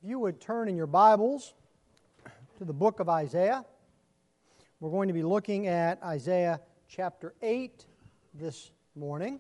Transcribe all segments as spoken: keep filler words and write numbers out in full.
If you would turn in your Bibles to the book of Isaiah, we're going to be looking at Isaiah chapter eight this morning.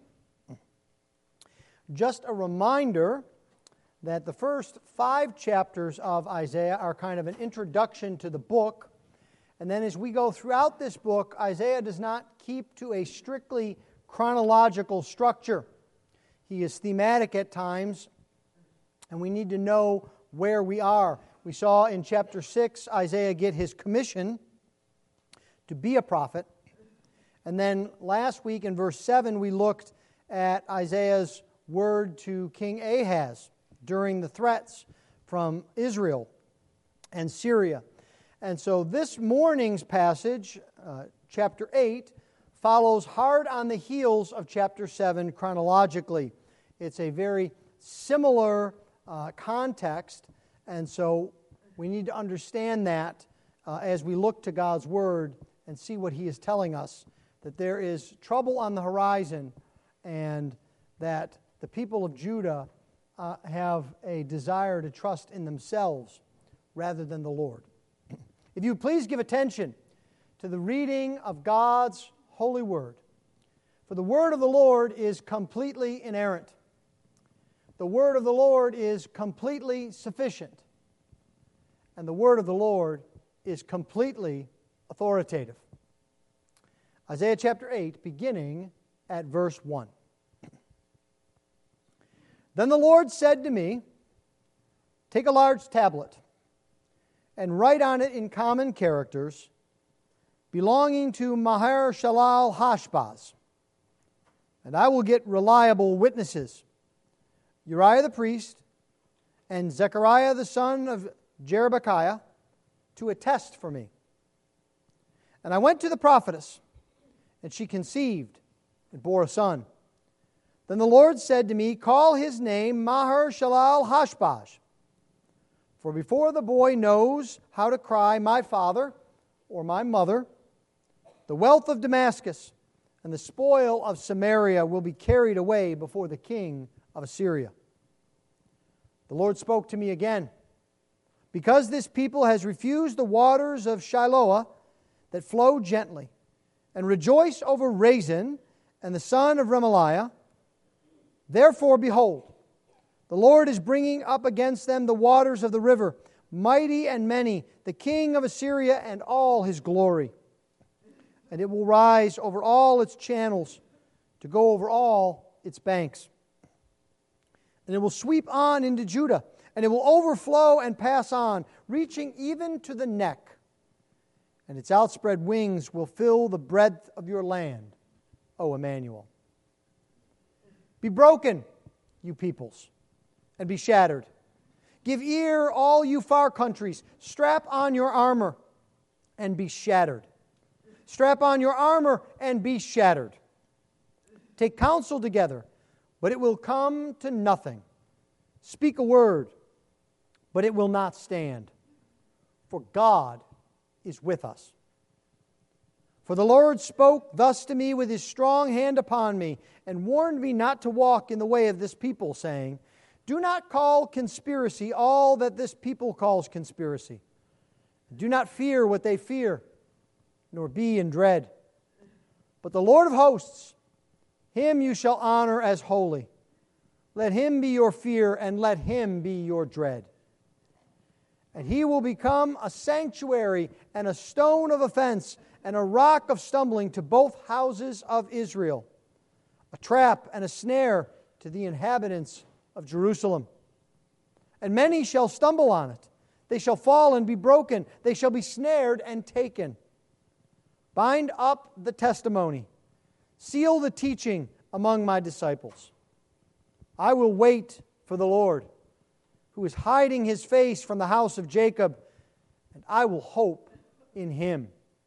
Just a reminder that the first five chapters of Isaiah are kind of an introduction to the book. And then as we go throughout this book, Isaiah does not keep to a strictly chronological structure. He is thematic at times, and we need to know where we are. We saw in chapter six Isaiah get his commission to be a prophet. And then last week in verse seven we looked at Isaiah's word to King Ahaz during the threats from Israel and Syria. And so this morning's passage, uh, chapter eight, follows hard on the heels of chapter seven chronologically. It's a very similar uh, context, and so we need to understand that uh, as we look to God's Word and see what He is telling us, that there is trouble on the horizon and that the people of Judah uh, have a desire to trust in themselves rather than the Lord. If you please give attention to the reading of God's holy Word. For the Word of the Lord is completely inerrant. The Word of the Lord is completely sufficient. And the Word of the Lord is completely authoritative. Isaiah chapter eight, beginning at verse one. Then the Lord said to me, "Take a large tablet and write on it in common characters, belonging to Maher-shalal-Hash-Baz, and I will get reliable witnesses, Uriah the priest and Zechariah the son of Jerebekiah, to attest for me. And I went to the prophetess, and she conceived and bore a son. Then the Lord said to me, Call his name Maher-shalal-Hash-Baz, for before the boy knows how to cry, my father or my mother, the wealth of Damascus and the spoil of Samaria will be carried away before the king of Assyria. The Lord spoke to me again. Because this people has refused the waters of Shiloah that flow gently, and rejoice over Rezin and the son of Remaliah, therefore, behold, the Lord is bringing up against them the waters of the river, mighty and many, the king of Assyria and all his glory. And it will rise over all its channels, to go over all its banks. And it will sweep on into Judah, and it will overflow and pass on, reaching even to the neck. And its outspread wings will fill the breadth of your land, O Emmanuel. Be broken, you peoples, and be shattered. Give ear, all you far countries. Strap on your armor and be shattered. Strap on your armor and be shattered. Take counsel together, but it will come to nothing. Speak a word, but it will not stand. For God is with us. For the Lord spoke thus to me with His strong hand upon me, and warned me not to walk in the way of this people, saying, Do not call conspiracy all that this people calls conspiracy. Do not fear what they fear, nor be in dread. But the Lord of hosts, Him you shall honor as holy. Let Him be your fear, and let Him be your dread. And He will become a sanctuary and a stone of offense and a rock of stumbling to both houses of Israel, a trap and a snare to the inhabitants of Jerusalem. And many shall stumble on it. They shall fall and be broken. They shall be snared and taken. Bind up the testimony. Seal the teaching among my disciples. I will wait for the Lord, who is hiding His face from the house of Jacob, and I will hope in Him.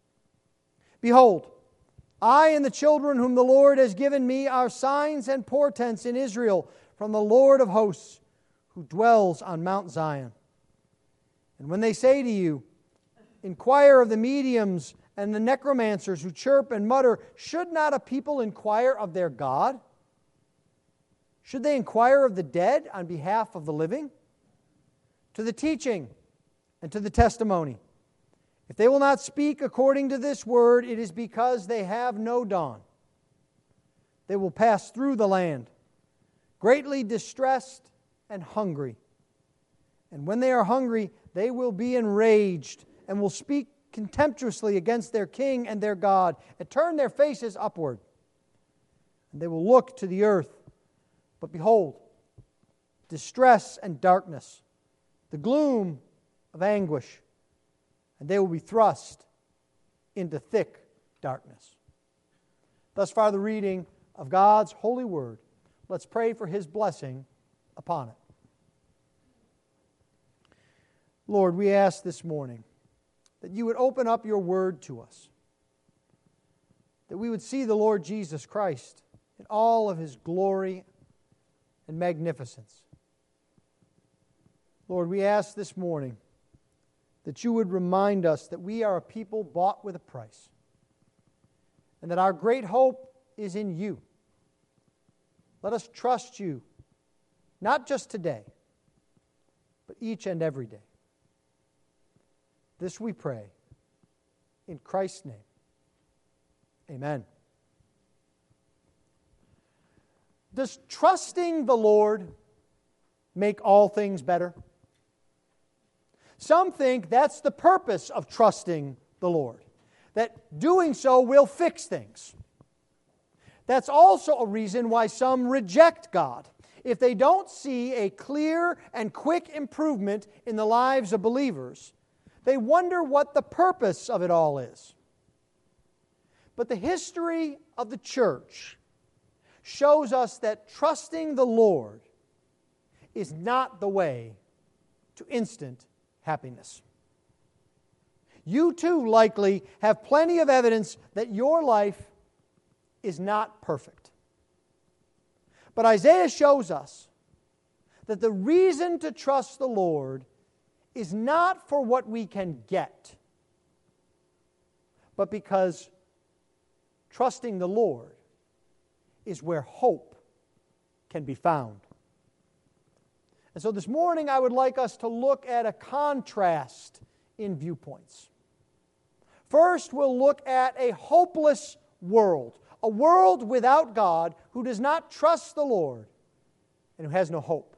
Behold, I and the children whom the Lord has given me are signs and portents in Israel from the Lord of hosts, who dwells on Mount Zion. And when they say to you, Inquire of the mediums and the necromancers who chirp and mutter, should not a people inquire of their God? Should they inquire of the dead on behalf of the living? to the teaching, and to the testimony. If they will not speak according to this word, it is because they have no dawn. They will pass through the land, greatly distressed and hungry. And when they are hungry, they will be enraged and will speak contemptuously against their king and their God, and turn their faces upward. And they will look to the earth, but behold, distress and darkness, the gloom of anguish, and they will be thrust into thick darkness. Thus far the reading of God's holy word. Let's pray for His blessing upon it. Lord, we ask this morning that You would open up Your word to us, that we would see the Lord Jesus Christ in all of His glory and magnificence. Lord, we ask this morning that You would remind us that we are a people bought with a price, and that our great hope is in You. Let us trust You, not just today, but each and every day. This we pray in Christ's name. Amen. Does trusting the Lord make all things better? Some think that's the purpose of trusting the Lord, that doing so will fix things. That's also a reason why some reject God. If they don't see a clear and quick improvement in the lives of believers, they wonder what the purpose of it all is. But the history of the church shows us that trusting the Lord is not the way to instant happiness. You too likely have plenty of evidence that your life is not perfect. But Isaiah shows us that the reason to trust the Lord is not for what we can get, but because trusting the Lord is where hope can be found. And so this morning I would like us to look at a contrast in viewpoints. First, we'll look at a hopeless world, a world without God who does not trust the Lord and who has no hope.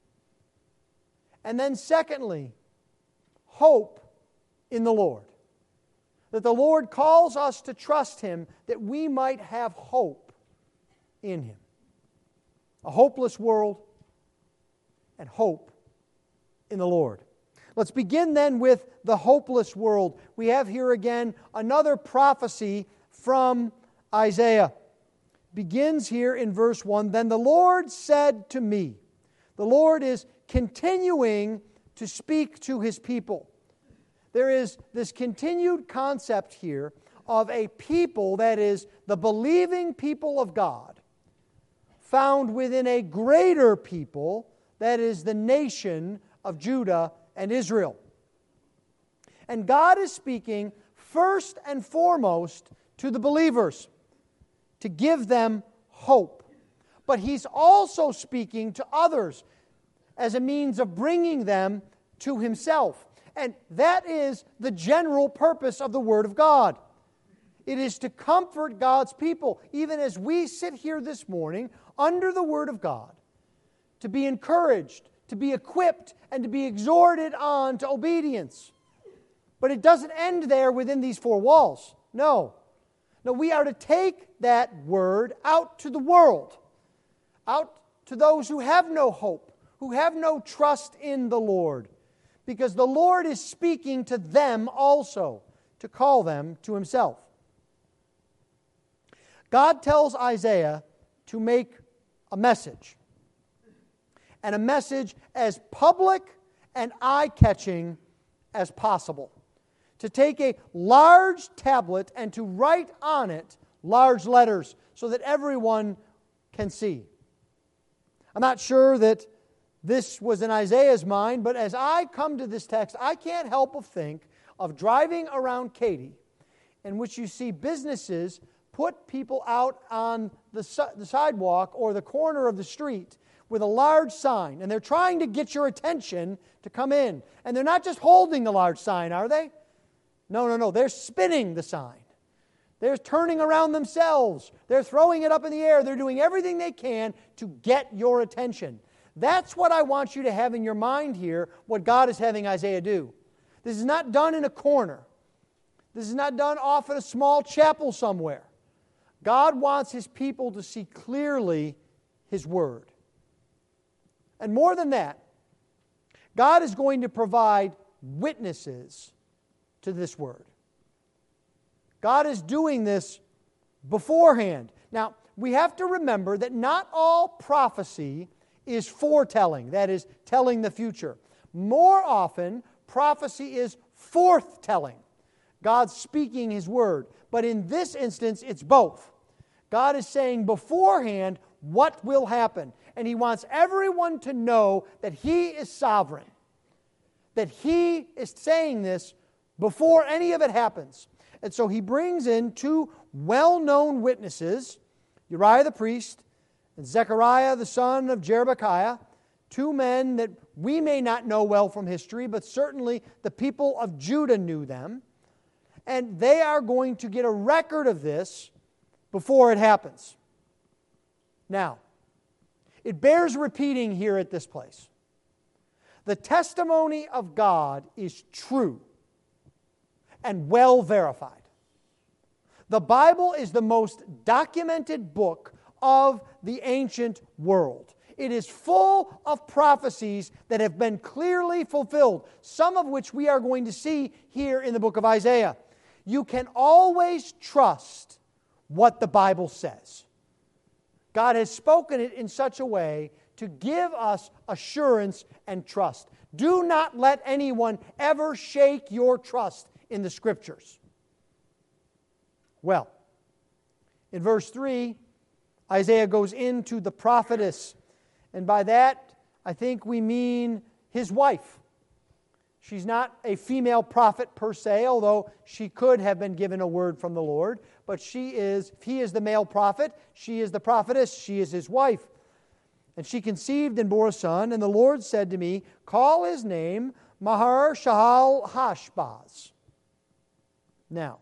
And then secondly, hope in the Lord. That the Lord calls us to trust Him that we might have hope in Him. A hopeless world and hope in the Lord. Let's begin then with the hopeless world. We have here again another prophecy from Isaiah. Begins here in verse one. Then the Lord said to me. The Lord is continuing to speak to His people. There is this continued concept here of a people that is the believing people of God, found within a greater people that is the nation of Judah and Israel. And God is speaking first and foremost to the believers to give them hope. But He's also speaking to others as a means of bringing them to Himself. And that is the general purpose of the Word of God. It is to comfort God's people, even as we sit here this morning under the Word of God, to be encouraged, to be equipped, and to be exhorted on to obedience. But it doesn't end there within these four walls. No. No, we are to take that Word out to the world, out to those who have no hope, who have no trust in the Lord, because the Lord is speaking to them also to call them to Himself. God tells Isaiah to make a message, and a message as public and eye-catching as possible. To take a large tablet and to write on it large letters so that everyone can see. I'm not sure that this was in Isaiah's mind, but as I come to this text, I can't help but think of driving around Katy, in which you see businesses put people out on the, the sidewalk or the corner of the street with a large sign, and they're trying to get your attention to come in. And they're not just holding the large sign, are they? No, no, no. They're spinning the sign. They're turning around themselves. They're throwing it up in the air. They're doing everything they can to get your attention. That's what I want you to have in your mind here, what God is having Isaiah do. This is not done in a corner. This is not done off in a small chapel somewhere. God wants His people to see clearly His Word. And more than that, God is going to provide witnesses to this Word. God is doing this beforehand. Now, we have to remember that not all prophecy is foretelling, that is, telling the future. More often, prophecy is forthtelling. God's speaking His Word. But in this instance, it's both. God is saying beforehand what will happen. And He wants everyone to know that He is sovereign. That He is saying this before any of it happens. And so He brings in two well-known witnesses, Uriah the priest and Zechariah the son of Jerebekiah, two men that we may not know well from history, but certainly the people of Judah knew them. And they are going to get a record of this before it happens. Now, it bears repeating here at this place. The testimony of God is true and well verified. The Bible is the most documented book of the ancient world. It is full of prophecies that have been clearly fulfilled, some of which we are going to see here in the book of Isaiah. You can always trust what the Bible says. God has spoken it in such a way to give us assurance and trust. Do not let anyone ever shake your trust in the Scriptures. Well, in verse three, Isaiah goes into the prophetess. And by that, I think we mean his wife. She's not a female prophet per se, although she could have been given a word from the Lord. But she is, if he is the male prophet, she is the prophetess, she is his wife. And she conceived and bore a son, and the Lord said to me, call his name Maher-Shalal-Hash-Baz. Now,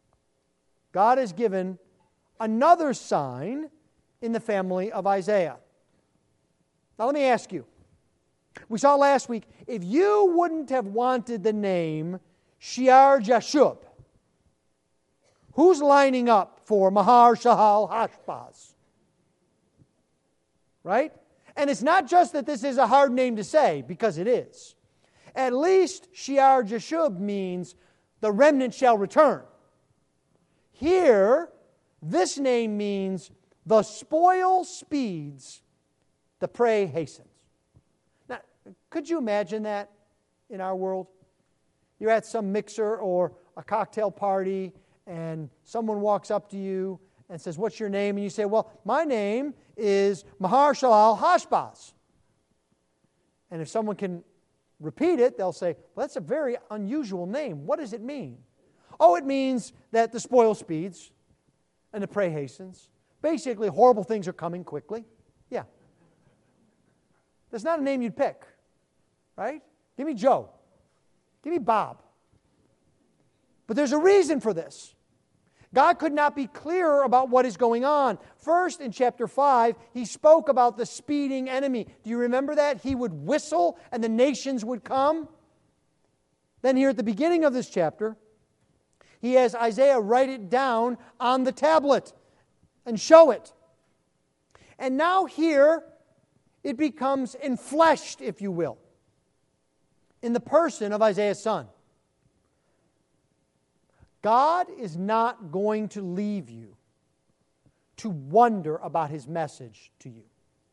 God has given another sign in the family of Isaiah. Now let me ask you. We saw last week, if you wouldn't have wanted the name Shear-Jashub, who's lining up for Maher-Shalal-Hash-Baz? Right? And it's not just that this is a hard name to say, because it is. At least Shear-Jashub means the remnant shall return. Here, this name means the spoil speeds, the prey hastens. Now, could you imagine that in our world? You're at some mixer or a cocktail party, and someone walks up to you and says, what's your name? And you say, well, my name is Maher-Shalal-Hash-Baz. And if someone can repeat it, they'll say, well, that's a very unusual name. What does it mean? Oh, it means that the spoil speeds and the prey hastens. Basically, horrible things are coming quickly. Yeah. That's not a name you'd pick, right? Give me Joe. Give me Bob. But there's a reason for this. God could not be clearer about what is going on. First, in chapter five, He spoke about the speeding enemy. Do you remember that? He would whistle and the nations would come. Then here at the beginning of this chapter, He has Isaiah write it down on the tablet and show it. And now here, it becomes enfleshed, if you will, in the person of Isaiah's son. God is not going to leave you to wonder about His message to you.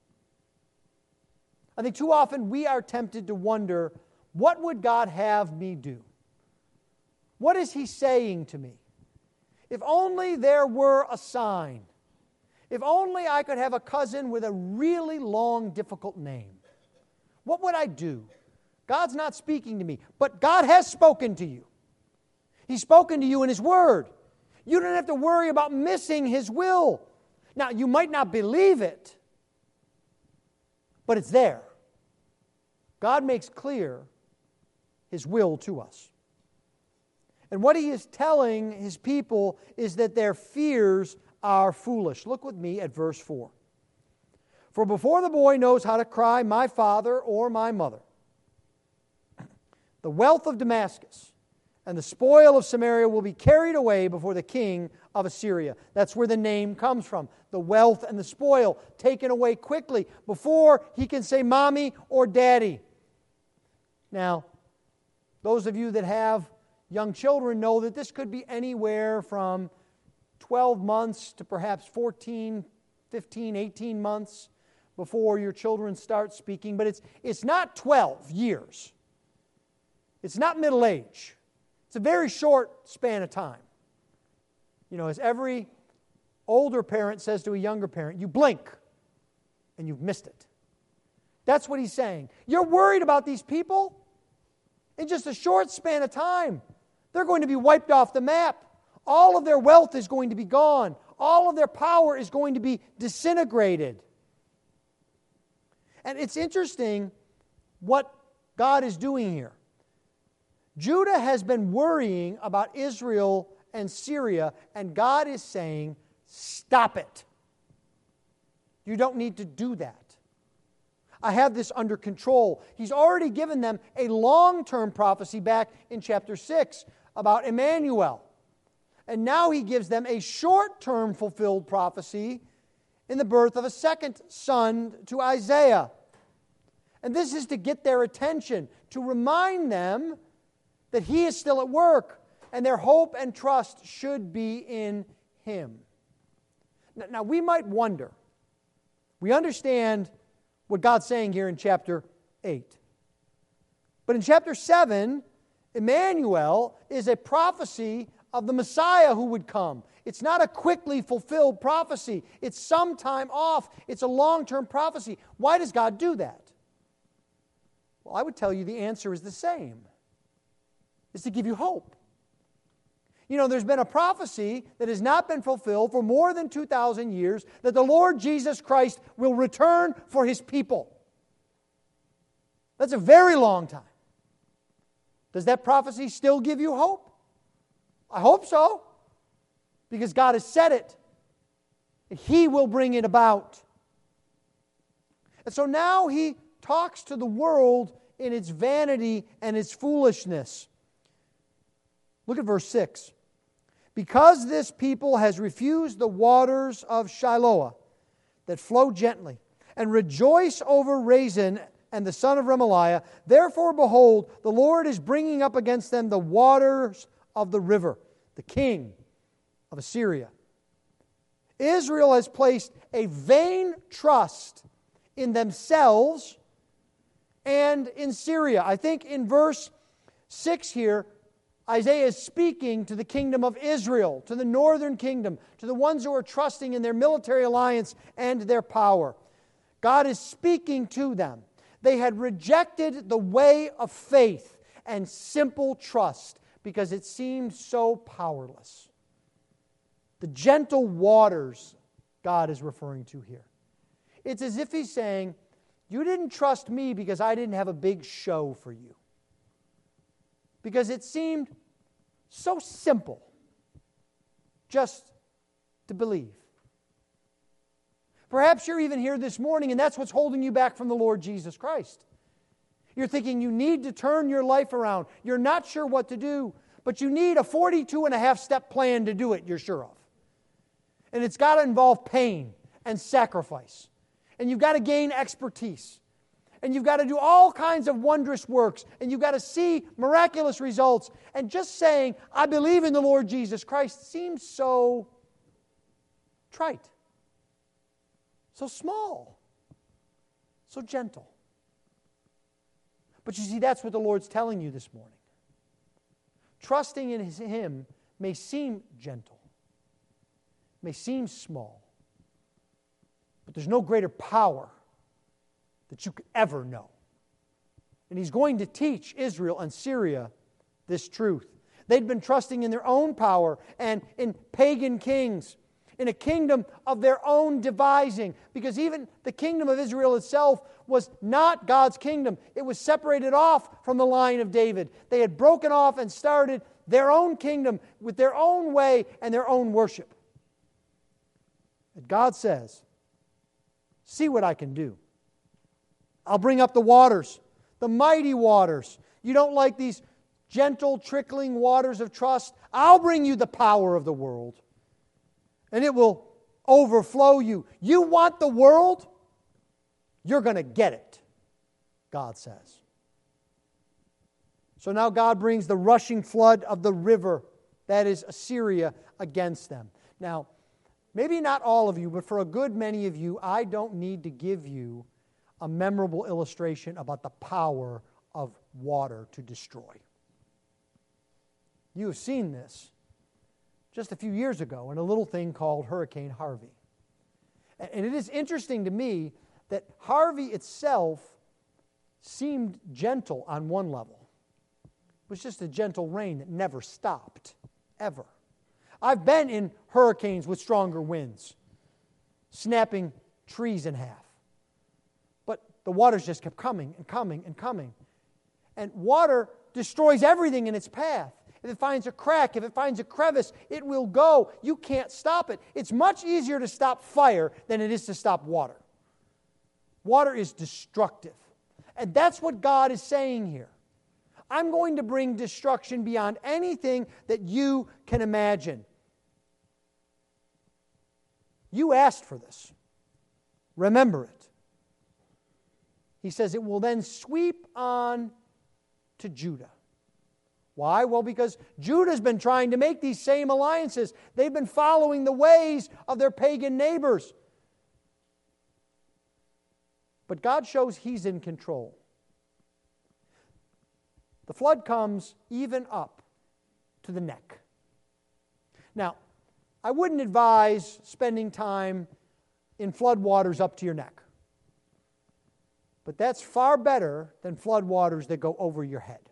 I think too often we are tempted to wonder, what would God have me do? What is He saying to me? If only there were a sign. If only I could have a cousin with a really long, difficult name. What would I do? God's not speaking to me, but God has spoken to you. He's spoken to you in His Word. You don't have to worry about missing His will. Now, you might not believe it, but it's there. God makes clear His will to us. And what He is telling His people is that their fears are foolish. Look with me at verse four. For before the boy knows how to cry, my father or my mother, the wealth of Damascus and the spoil of Samaria will be carried away before the king of Assyria. That's where the name comes from. The wealth and the spoil taken away quickly before he can say mommy or daddy. Now, those of you that have young children know that this could be anywhere from twelve months to perhaps fourteen, fifteen, eighteen months before your children start speaking. But it's, it's not twelve years. It's not middle age. It's a very short span of time. You know, as every older parent says to a younger parent, you blink and you've missed it. That's what he's saying. You're worried about these people? In just a short span of time, they're going to be wiped off the map. All of their wealth is going to be gone. All of their power is going to be disintegrated. And it's interesting what God is doing here. Judah has been worrying about Israel and Syria, and God is saying, stop it. You don't need to do that. I have this under control. He's already given them a long-term prophecy back in chapter six about Emmanuel. And now he gives them a short-term fulfilled prophecy in the birth of a second son to Isaiah. And this is to get their attention, to remind them that He is still at work, and their hope and trust should be in Him. Now, we might wonder, we understand what God's saying here in chapter eight. But in chapter seven, Emmanuel is a prophecy of the Messiah who would come. It's not a quickly fulfilled prophecy. It's some time off. It's a long-term prophecy. Why does God do that? Well, I would tell you the answer is the same. It's to give you hope. You know, there's been a prophecy that has not been fulfilled for more than two thousand years that the Lord Jesus Christ will return for His people. That's a very long time. Does that prophecy still give you hope? I hope so, because God has said it. He will bring it about. And so now He talks to the world in its vanity and its foolishness. Look at verse six. Because this people has refused the waters of Shiloah that flow gently, and rejoice over Rezin and the son of Remaliah, therefore, behold, the Lord is bringing up against them the waters of the river, the king of Assyria. Israel has placed a vain trust in themselves and in Syria. I think in verse six here, Isaiah is speaking to the kingdom of Israel, to the northern kingdom, to the ones who are trusting in their military alliance and their power. God is speaking to them. They had rejected the way of faith and simple trust because it seemed so powerless. The gentle waters God is referring to here. It's as if He's saying, you didn't trust me because I didn't have a big show for you. Because it seemed so simple just to believe. Perhaps you're even here this morning and that's what's holding you back from the Lord Jesus Christ. You're thinking you need to turn your life around. You're not sure what to do, but you need a forty-two and a half step plan to do it, you're sure of. And it's got to involve pain and sacrifice. And you've got to gain expertise. And you've got to do all kinds of wondrous works. And you've got to see miraculous results. And just saying, I believe in the Lord Jesus Christ seems so trite. So small. So gentle. But you see, that's what the Lord's telling you this morning. Trusting in Him may seem gentle. May seem small. But there's no greater power that you could ever know. And He's going to teach Israel and Syria this truth. They'd been trusting in their own power and in pagan kings, in a kingdom of their own devising. Because even the kingdom of Israel itself was not God's kingdom. It was separated off from the line of David. They had broken off and started their own kingdom with their own way and their own worship. And God says, see what I can do. I'll bring up the waters, the mighty waters. You don't like these gentle, trickling waters of trust? I'll bring you the power of the world, and it will overflow you. You want the world? You're going to get it, God says. So now God brings the rushing flood of the river, that is Assyria, against them. Now, maybe not all of you, but for a good many of you, I don't need to give you a memorable illustration about the power of water to destroy. You have seen this just a few years ago in a little thing called Hurricane Harvey. And it is interesting to me that Harvey itself seemed gentle on one level. It was just a gentle rain that never stopped, ever. I've been in hurricanes with stronger winds, snapping trees in half. But the waters just kept coming and coming and coming. And water destroys everything in its path. If it finds a crack, if it finds a crevice, it will go. You can't stop it. It's much easier to stop fire than it is to stop water. Water is destructive. And that's what God is saying here. I'm going to bring destruction beyond anything that you can imagine. You asked for this. Remember it. He says it will then sweep on to Judah. Why? Well, because Judah's been trying to make these same alliances. They've been following the ways of their pagan neighbors. But God shows He's in control. The flood comes even up to the neck. Now, I wouldn't advise spending time in flood waters up to your neck. But that's far better than flood waters that go over your head.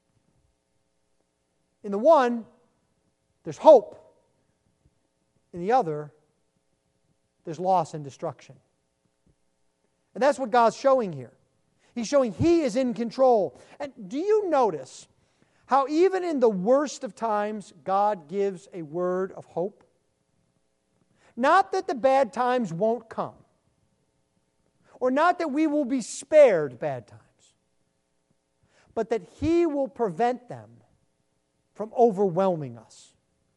In the one, there's hope. In the other, there's loss and destruction. And that's what God's showing here. He's showing He is in control. And do you notice how even in the worst of times, God gives a word of hope? Not that the bad times won't come, or not that we will be spared bad times, but that He will prevent them from overwhelming us.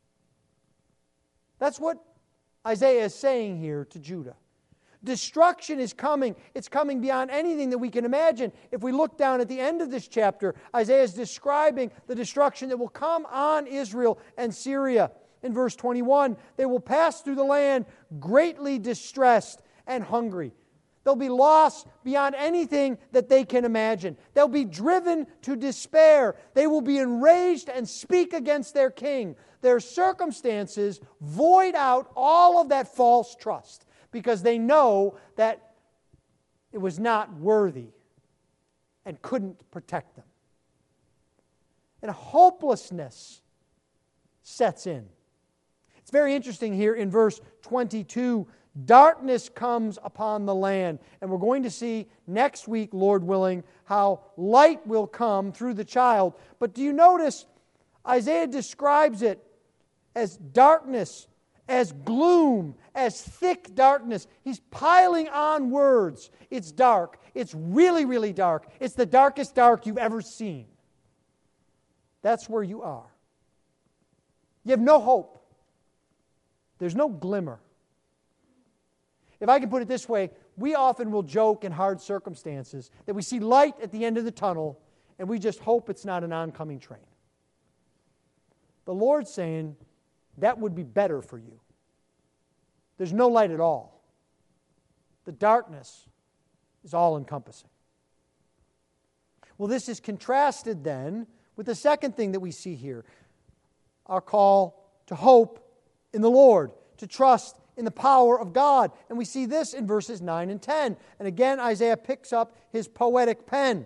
That's what Isaiah is saying here to Judah. Destruction is coming. It's coming beyond anything that we can imagine. If we look down at the end of this chapter, Isaiah is describing the destruction that will come on Israel and Syria. In verse twenty-one, they will pass through the land greatly distressed and hungry. There'll be loss beyond anything that they can imagine. They'll be driven to despair. They will be enraged and speak against their king. Their circumstances void out all of that false trust because they know that it was not worthy and couldn't protect them. And hopelessness sets in. It's very interesting here in verse twenty-two. Darkness comes upon the land. And we're going to see next week, Lord willing, how light will come through the child. But do you notice Isaiah describes it as darkness, as gloom, as thick darkness. He's piling on words. It's dark. It's really, really dark. It's the darkest dark you've ever seen. That's where you are. You have no hope. There's no glimmer. If I can put it this way, we often will joke in hard circumstances that we see light at the end of the tunnel and we just hope it's not an oncoming train. The Lord's saying that would be better for you. There's no light at all. The darkness is all-encompassing. Well, this is contrasted then with the second thing that we see here, our call to hope in the Lord, to trust in the power of God. And we see this in verses nine and ten. And again, Isaiah picks up his poetic pen.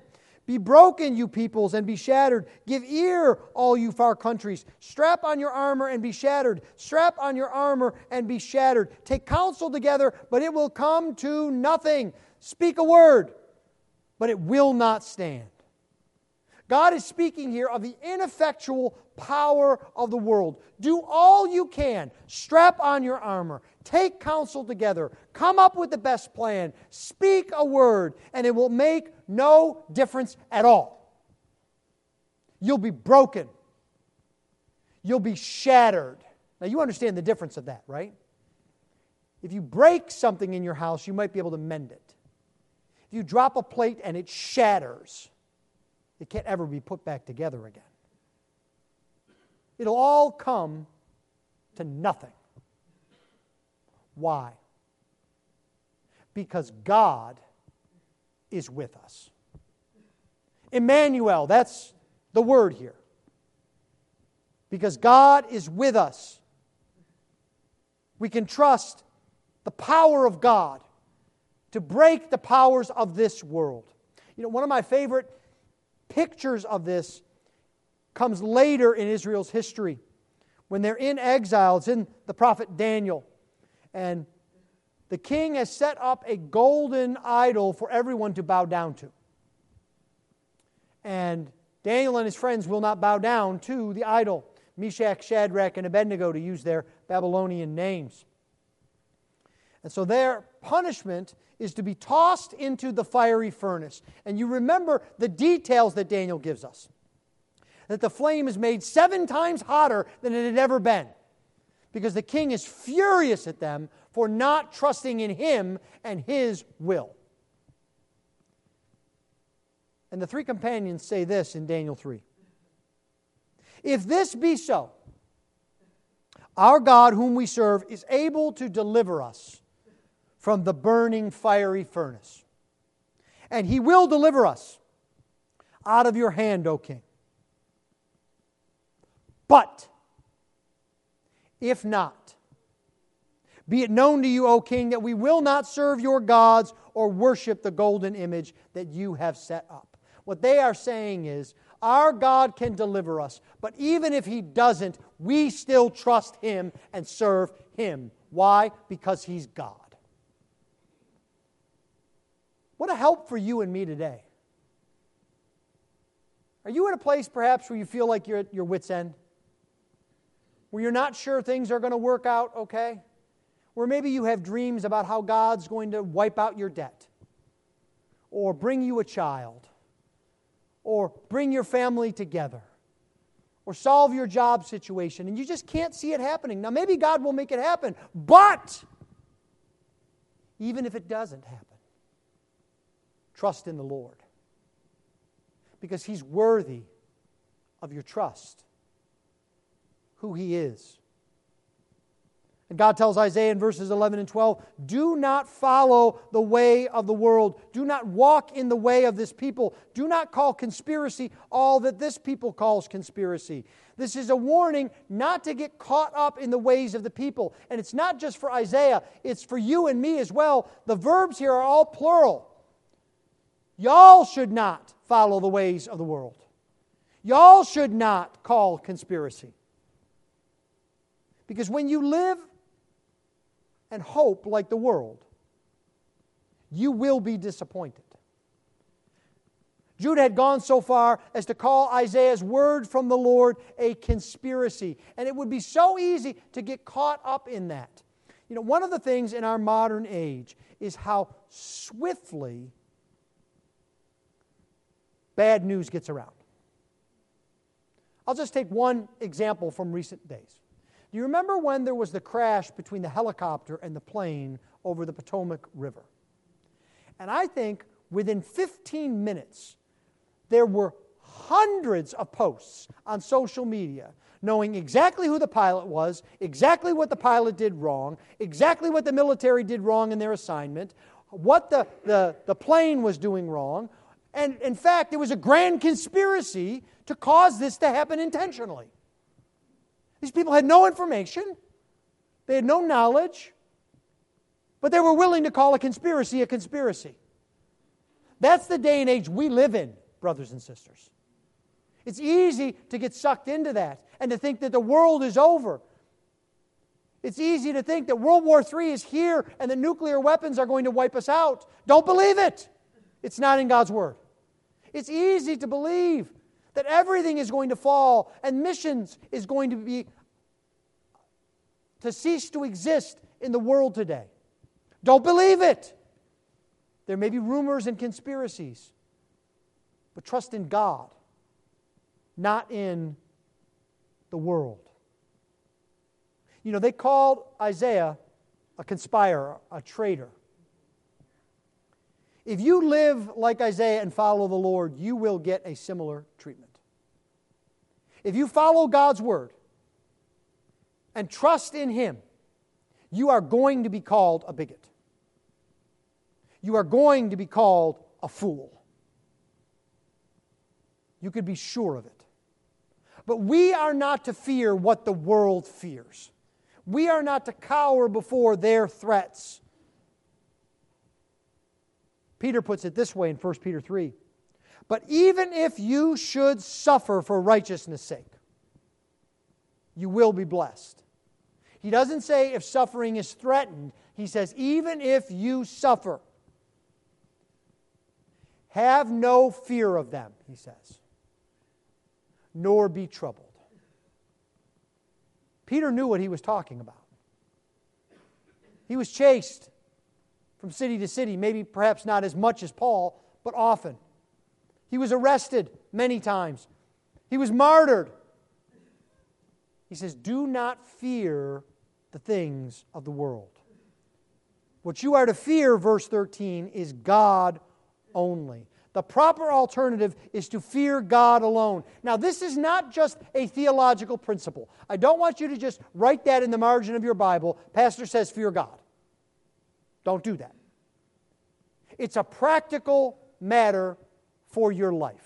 Be broken, you peoples, and be shattered. Give ear, all you far countries. Strap on your armor and be shattered. Strap on your armor and be shattered. Take counsel together, but it will come to nothing. Speak a word, but it will not stand. God is speaking here of the ineffectual power of the world. Do all you can. Strap on your armor. Take counsel together. Come up with the best plan. Speak a word, and it will make no difference at all. You'll be broken. You'll be shattered. Now, you understand the difference of that, right? If you break something in your house, you might be able to mend it. If you drop a plate and it shatters, it can't ever be put back together again. It'll all come to nothing. Why? Because God is with us. Emmanuel, that's the word here. Because God is with us. We can trust the power of God to break the powers of this world. You know, one of my favorite pictures of this comes later in Israel's history. When they're in exile, it's in the prophet Daniel. And the king has set up a golden idol for everyone to bow down to. And Daniel and his friends will not bow down to the idol. Meshach, Shadrach, and Abednego, to use their Babylonian names. And so their punishment is to be tossed into the fiery furnace. And you remember the details that Daniel gives us. That the flame is made seven times hotter than it had ever been. Because the king is furious at them for not trusting in him and his will. And the three companions say this in Daniel three. If this be so, our God whom we serve is able to deliver us from the burning fiery furnace. And He will deliver us out of your hand, O king. But if not, be it known to you, O king, that we will not serve your gods or worship the golden image that you have set up. What they are saying is, our God can deliver us, but even if He doesn't, we still trust Him and serve Him. Why? Because He's God. What a help for you and me today. Are you in a place perhaps where you feel like you're at your wit's end? Where you're not sure things are going to work out okay? Where maybe you have dreams about how God's going to wipe out your debt, or bring you a child, or bring your family together, or solve your job situation, and you just can't see it happening. Now, maybe God will make it happen, but even if it doesn't happen, trust in the Lord, because He's worthy of your trust, who He is. And God tells Isaiah in verses eleven and twelve, do not follow the way of the world. Do not walk in the way of this people. Do not call conspiracy all that this people calls conspiracy. This is a warning not to get caught up in the ways of the people. And it's not just for Isaiah, it's for you and me as well. The verbs here are all plural. Y'all should not follow the ways of the world. Y'all should not call conspiracy. Because when you live and hope like the world, you will be disappointed. Jude had gone so far as to call Isaiah's word from the Lord a conspiracy. And it would be so easy to get caught up in that. You know, one of the things in our modern age is how swiftly bad news gets around. I'll just take one example from recent days. Do you remember when there was the crash between the helicopter and the plane over the Potomac River? And I think within fifteen minutes, there were hundreds of posts on social media knowing exactly who the pilot was, exactly what the pilot did wrong, exactly what the military did wrong in their assignment, what the, the, the plane was doing wrong. And in fact, there was a grand conspiracy to cause this to happen intentionally. These people had no information. They had no knowledge. But they were willing to call a conspiracy a conspiracy. That's the day and age we live in, brothers and sisters. It's easy to get sucked into that and to think that the world is over. It's easy to think that World War Three is here and that nuclear weapons are going to wipe us out. Don't believe it. It's not in God's Word. It's easy to believe that everything is going to fall and missions is going to be to cease to exist in the world today. Don't believe it. There may be rumors and conspiracies, but trust in God, not in the world. You know, they called Isaiah a conspirer, a traitor. If you live like Isaiah and follow the Lord, you will get a similar treatment. If you follow God's Word and trust in Him, you are going to be called a bigot. You are going to be called a fool. You could be sure of it. But we are not to fear what the world fears. We are not to cower before their threats. Peter puts it this way in First Peter three. But even if you should suffer for righteousness' sake, you will be blessed. He doesn't say if suffering is threatened. He says even if you suffer, have no fear of them, he says, nor be troubled. Peter knew what he was talking about. He was chased from city to city, maybe perhaps not as much as Paul, but often. He was arrested many times. He was martyred. He says, do not fear the things of the world. What you are to fear, verse thirteen, is God only. The proper alternative is to fear God alone. Now, this is not just a theological principle. I don't want you to just write that in the margin of your Bible. Pastor says, fear God. Don't do that. It's a practical matter for your life.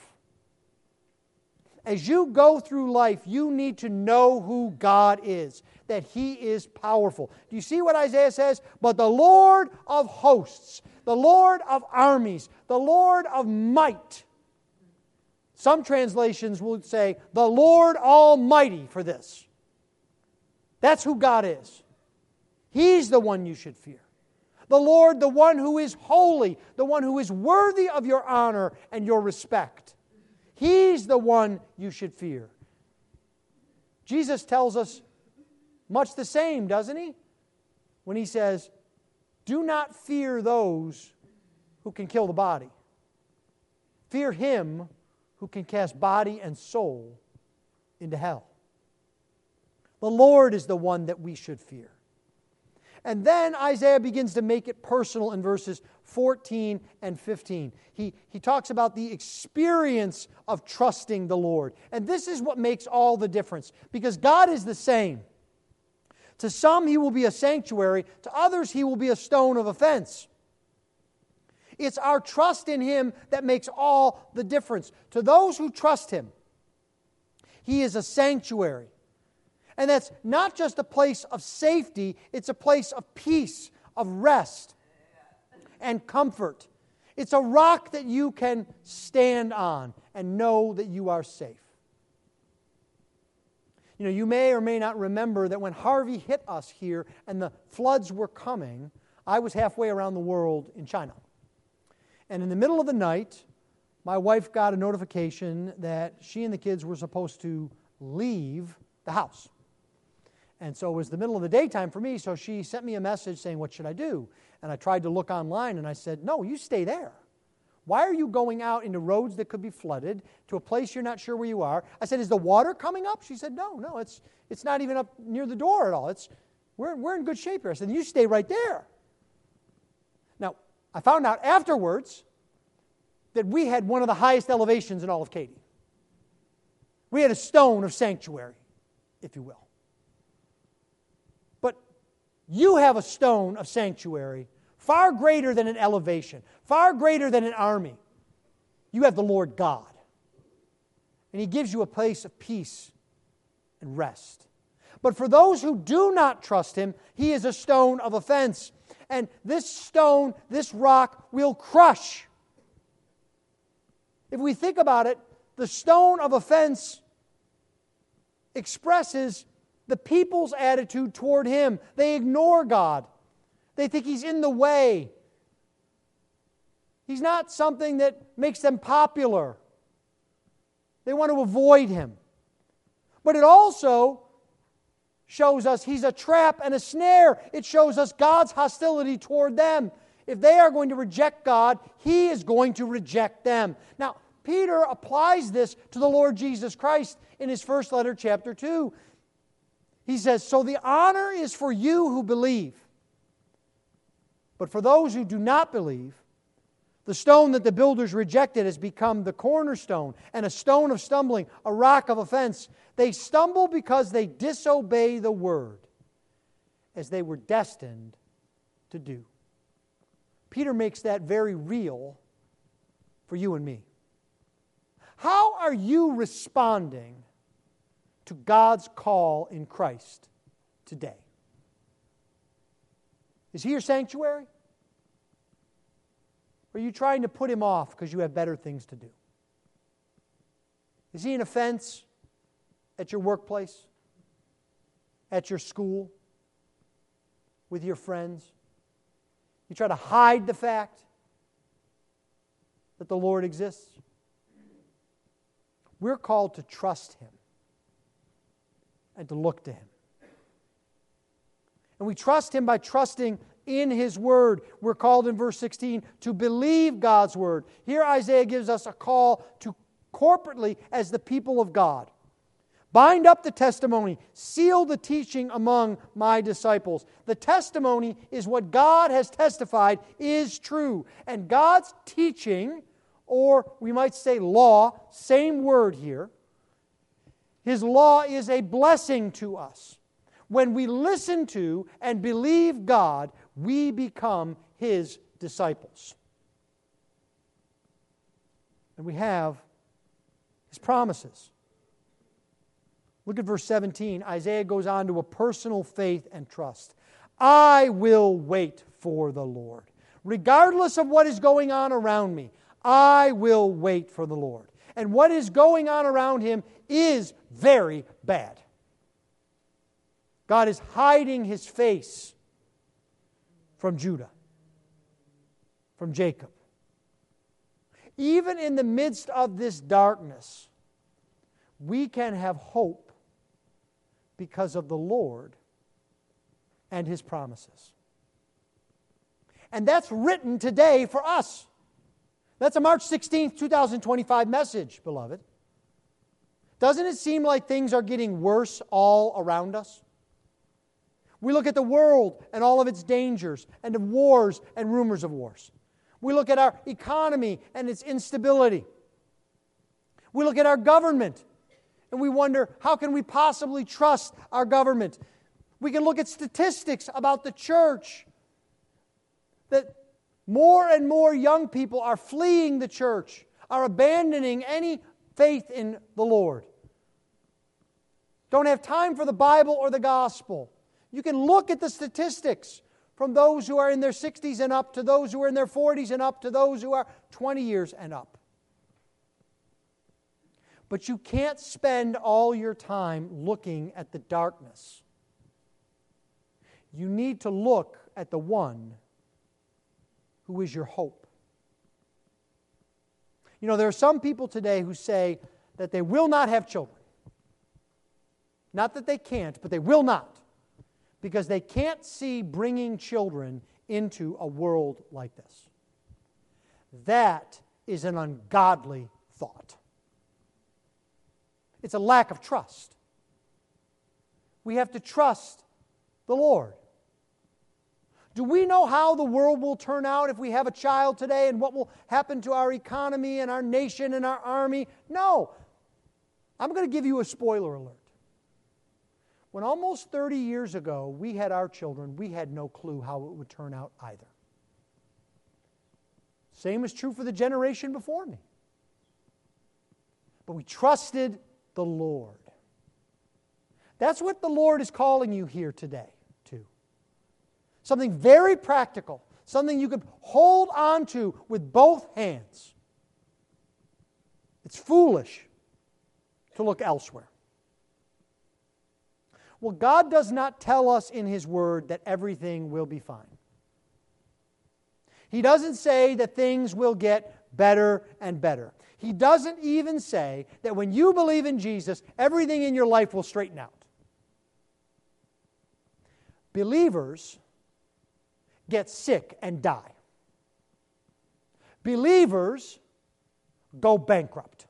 As you go through life, you need to know who God is, that He is powerful. Do you see what Isaiah says? But the Lord of hosts, the Lord of armies, the Lord of might. Some translations will say, the Lord Almighty for this. That's who God is. He's the one you should fear. The Lord, the one who is holy, the one who is worthy of your honor and your respect. He's the one you should fear. Jesus tells us much the same, doesn't He? When He says, do not fear those who can kill the body. Fear Him who can cast body and soul into hell. The Lord is the one that we should fear. And then Isaiah begins to make it personal in verses fourteen and fifteen. He, he talks about the experience of trusting the Lord. And this is what makes all the difference. Because God is the same. To some He will be a sanctuary. To others He will be a stone of offense. It's our trust in Him that makes all the difference. To those who trust Him, He is a sanctuary. And that's not just a place of safety, it's a place of peace, of rest, and comfort. It's a rock that you can stand on and know that you are safe. You know, you may or may not remember that when Harvey hit us here and the floods were coming, I was halfway around the world in China. And in the middle of the night, my wife got a notification that she and the kids were supposed to leave the house. And so it was the middle of the daytime for me, so she sent me a message saying, what should I do? And I tried to look online, and I said, no, you stay there. Why are you going out into roads that could be flooded, to a place you're not sure where you are? I said, is the water coming up? She said, no, no, it's it's not even up near the door at all. It's we're, we're in good shape here. I said, you stay right there. Now, I found out afterwards that we had one of the highest elevations in all of Katy. We had a stone of sanctuary, if you will. You have a stone of sanctuary far greater than an elevation, far greater than an army. You have the Lord God. And He gives you a place of peace and rest. But for those who do not trust Him, He is a stone of offense. And this stone, this rock, will crush. If we think about it, the stone of offense expresses the people's attitude toward Him. They ignore God. They think He's in the way. He's not something that makes them popular. They want to avoid Him. But it also shows us He's a trap and a snare. It shows us God's hostility toward them. If they are going to reject God, He is going to reject them. Now, Peter applies this to the Lord Jesus Christ in his first letter, chapter two. He says, "So the honor is for you who believe. But for those who do not believe, the stone that the builders rejected has become the cornerstone and a stone of stumbling, a rock of offense. They stumble because they disobey the word, as they were destined to do." Peter makes that very real for you and me. How are you responding to God's call in Christ today? Is He your sanctuary? Or are you trying to put Him off because you have better things to do? Is He an offense at your workplace? At your school? With your friends? You try to hide the fact that the Lord exists? We're called to trust Him and to look to Him. And we trust Him by trusting in His Word. We're called in verse sixteen to believe God's Word. Here Isaiah gives us a call to corporately as the people of God. Bind up the testimony, seal the teaching among my disciples. The testimony is what God has testified is true. And God's teaching, or we might say law, same word here, His law is a blessing to us. When we listen to and believe God, we become His disciples. And we have His promises. Look at verse seventeen. Isaiah goes on to a personal faith and trust. I will wait for the Lord. Regardless of what is going on around me, I will wait for the Lord. And what is going on around him is very bad. God is hiding His face from Judah, from Jacob. Even in the midst of this darkness, we can have hope because of the Lord and His promises. And that's written today for us. That's a March sixteenth, twenty twenty-five message, beloved. Doesn't it seem like things are getting worse all around us? We look at the world and all of its dangers and of wars and rumors of wars. We look at our economy and its instability. We look at our government and we wonder, how can we possibly trust our government? We can look at statistics about the church, that more and more young people are fleeing the church, are abandoning any faith in the Lord. Don't have time for the Bible or the gospel. You can look at the statistics from those who are in their sixties and up to those who are in their forties and up to those who are twenty years and up. But you can't spend all your time looking at the darkness. You need to look at the one who is your hope. You know, there are some people today who say that they will not have children. Not that they can't, but they will not. Because they can't see bringing children into a world like this. That is an ungodly thought. It's a lack of trust. We have to trust the Lord. Do we know how the world will turn out if we have a child today and what will happen to our economy and our nation and our army? No. I'm going to give you a spoiler alert. When almost thirty years ago we had our children, we had no clue how it would turn out either. Same is true for the generation before me. But we trusted the Lord. That's what the Lord is calling you here today to. Something very practical, something you can hold on to with both hands. It's foolish to look elsewhere. Well, God does not tell us in His Word that everything will be fine. He doesn't say that things will get better and better. He doesn't even say that when you believe in Jesus, everything in your life will straighten out. Believers get sick and die. Believers go bankrupt.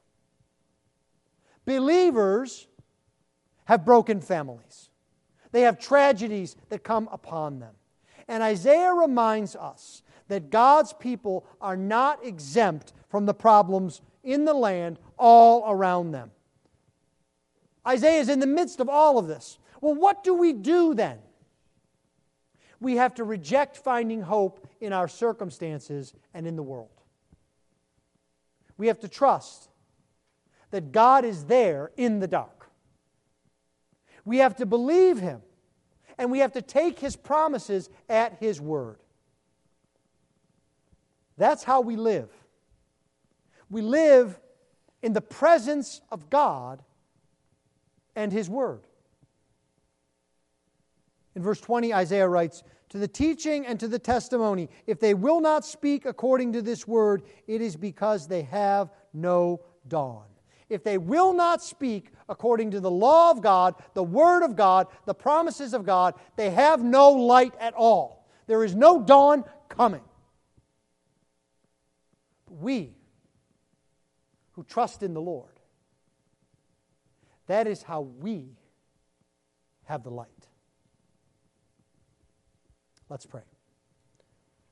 Believers have broken families. They have tragedies that come upon them. And Isaiah reminds us that God's people are not exempt from the problems in the land all around them. Isaiah is in the midst of all of this. Well, what do we do then? We have to reject finding hope in our circumstances and in the world. We have to trust that God is there in the dark. We have to believe Him, and we have to take His promises at His word. That's how we live. We live in the presence of God and His Word. In verse twenty, Isaiah writes, "To the teaching and to the testimony, if they will not speak according to this word, it is because they have no dawn." If they will not speak according to the law of God, the Word of God, the promises of God, they have no light at all. There is no dawn coming. We who trust in the Lord, that is how we have the light. Let's pray.